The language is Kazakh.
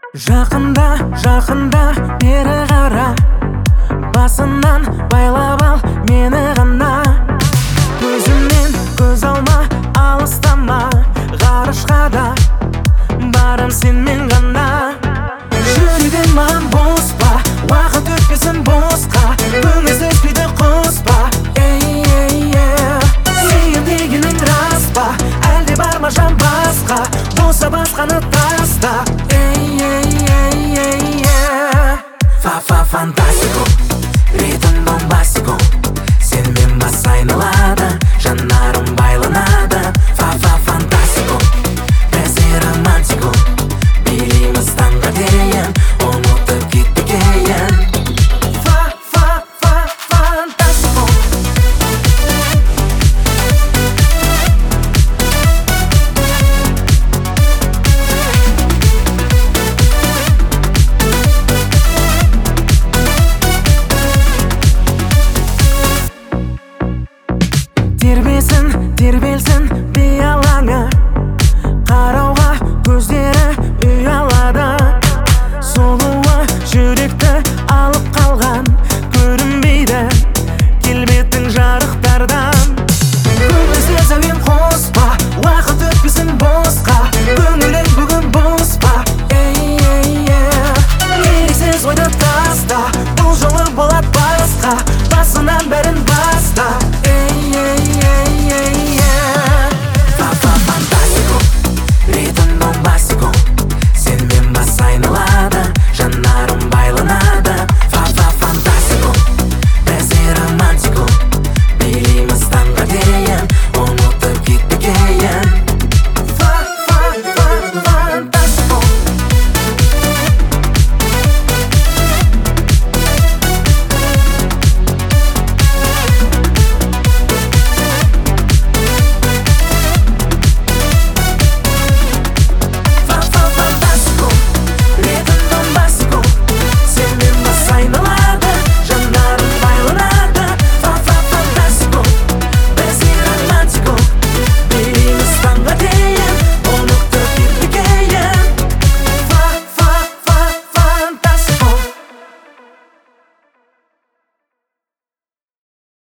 Жақында бері қара, басынан байлап ал мені ғана. Көзімнен көз алма, алыстама, ғарышқа да барам сенмен ғана. Жүрегің маған бос па, уақыт өтпесін босқа, көңіл өтпейді қоспа. Сүйем дегенің рас па, әлде бар ма жан басқа, болса басқаны таста. Фантастико, ритм бомбастико, сенімен бас айналады, жанарым байланады. Фантастико, бәзе романтико, билейміз таңға дейін.